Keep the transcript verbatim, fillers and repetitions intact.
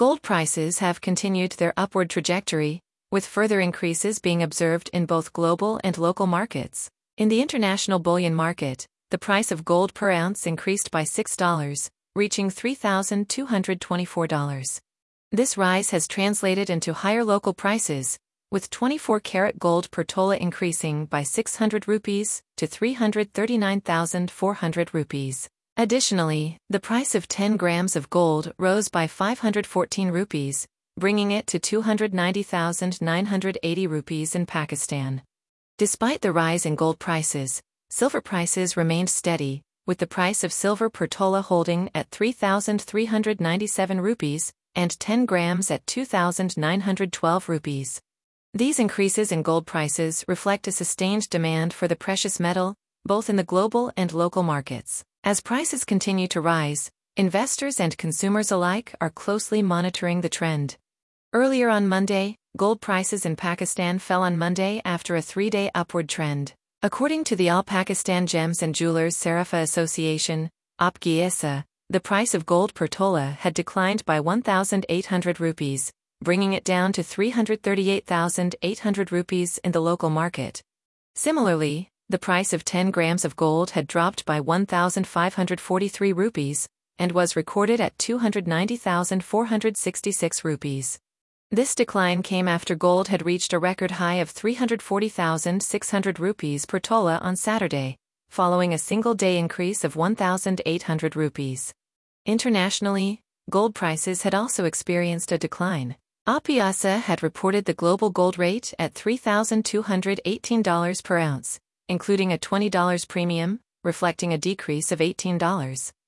Gold prices have continued their upward trajectory, with further increases being observed in both global and local markets. In the international bullion market, the price of gold per ounce increased by six dollars, reaching three thousand two hundred twenty-four dollars. This rise has translated into higher local prices, with twenty-four karat gold per tola increasing by six hundred rupees to three hundred thirty-nine thousand four hundred rupees. Additionally, the price of ten grams of gold rose by five hundred fourteen rupees, bringing it to two hundred ninety thousand nine hundred eighty rupees in Pakistan. Despite the rise in gold prices, silver prices remained steady, with the price of silver per tola holding at three thousand three hundred ninety-seven rupees and ten grams at two thousand nine hundred twelve rupees. These increases in gold prices reflect a sustained demand for the precious metal, both in the global and local markets. As prices continue to rise, investors and consumers alike are closely monitoring the trend. Earlier on Monday, gold prices in Pakistan fell on Monday after a three-day upward trend. According to the All Pakistan Gems and Jewelers Sarafa Association, A P G I S A, the price of gold per tola had declined by one thousand eight hundred rupees, bringing it down to three hundred thirty-eight thousand eight hundred rupees in the local market. Similarly, the price of ten grams of gold had dropped by one thousand five hundred forty-three rupees and was recorded at two hundred ninety thousand four hundred sixty-six rupees. This decline came after gold had reached a record high of three hundred forty thousand six hundred rupees per tola on Saturday, following a single-day increase of one thousand eight hundred rupees. Internationally, gold prices had also experienced a decline. A P I S A had reported the global gold rate at three thousand two hundred eighteen dollars per ounce, including a twenty dollars premium, reflecting a decrease of eighteen dollars.